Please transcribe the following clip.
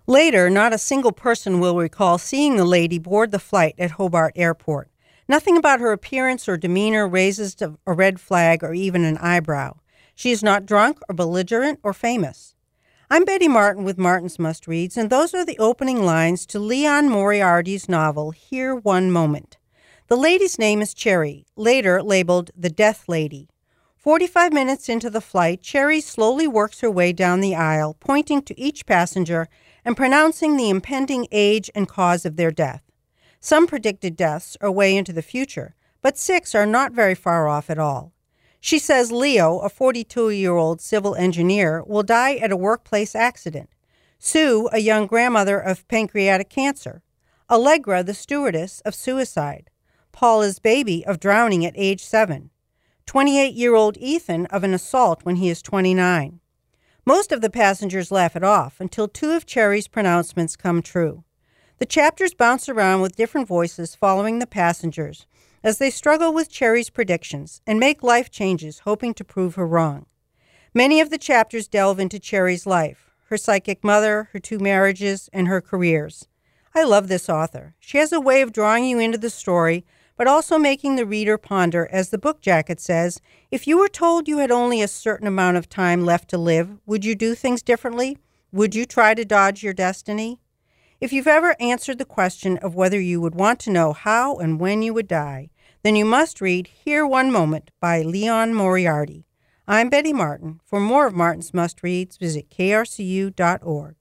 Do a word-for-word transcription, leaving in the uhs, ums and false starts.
Later, not a single person will recall seeing the lady board the flight at Hobart Airport. Nothing about her appearance or demeanor raises a red flag or even an eyebrow. She is not drunk or belligerent or famous. I'm Betty Martin with Martin's Must Reads, and those are the opening lines to Liane Moriarty's novel, Here One Moment. The lady's name is Cherry, later labeled the Death Lady. Forty-five minutes into the flight, Cherry slowly works her way down the aisle, pointing to each passenger and pronouncing the impending age and cause of their death. Some predicted deaths are way into the future, but six are not very far off at all. She says Leo, a forty-two-year-old civil engineer, will die at a workplace accident. Sue, a young grandmother of pancreatic cancer. Allegra, the stewardess, of suicide. Paula's baby of drowning at age seven. twenty-eight-year-old Ethan of an assault when he is twenty-nine. Most of the passengers laugh it off until two of Cherry's pronouncements come true. The chapters bounce around with different voices following the passengers as they struggle with Cherry's predictions and make life changes, hoping to prove her wrong. Many of the chapters delve into Cherry's life, her psychic mother, her two marriages, and her careers. I love this author. She has a way of drawing you into the story, but also making the reader ponder, as the book jacket says, if you were told you had only a certain amount of time left to live, would you do things differently? Would you try to dodge your destiny? If you've ever answered the question of whether you would want to know how and when you would die, then you must read Here One Moment by Liane Moriarty. I'm Betty Martin. For more of Martin's Must Reads, visit K R C U dot org.